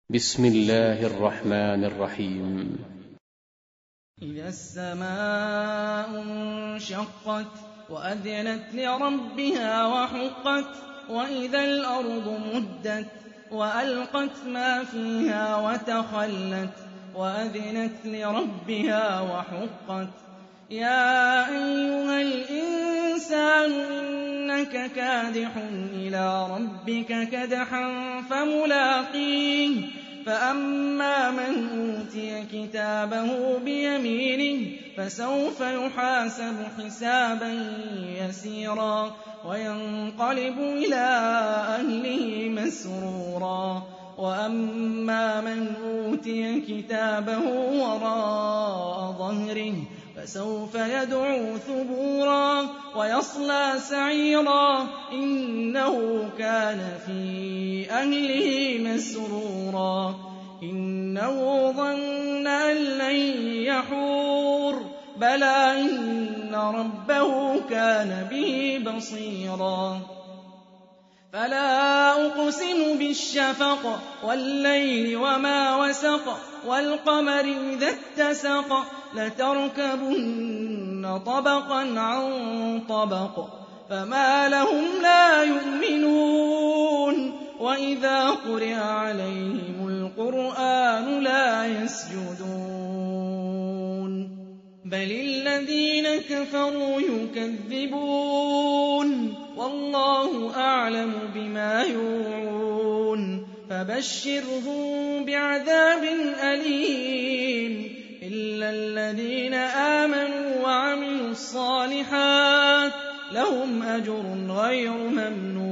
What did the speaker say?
بسم الله الرحمن الرحيم. إذا السماء انشقت وأذنت لربها وحقت وإذا الأرض مدت وألقت ما فيها وتخلت وأذنت لربها وحقت يا أيها الإنسان إنك كادح إلى ربك كدحا فملاقيه فأما من أوتي كتابه بيمينه فسوف يحاسب حسابا يسيرا وينقلب إلى أهله مسرورا وأما من أوتي كتابه وراء ظهره فسوف يدعو ثبورا ويصلى سعيرا إنه كان في أهله مسرورا إنه ظن أن لن يحور بلى إن ربه كان به بصيرا فلا أقسم بالشفق والليل وما وسق والقمر إذا اتسق لتركبن طبقا عن طبق فما لهم لا يؤمنون وإذا قرئ عليهم القرآن لا يسجدون بل الذين كفروا يكذبون والله أعلم بما يوعون فبشرهم بعذاب أليم إلا الذين آمنوا وعملوا الصالحات لهم أجر غير ممنون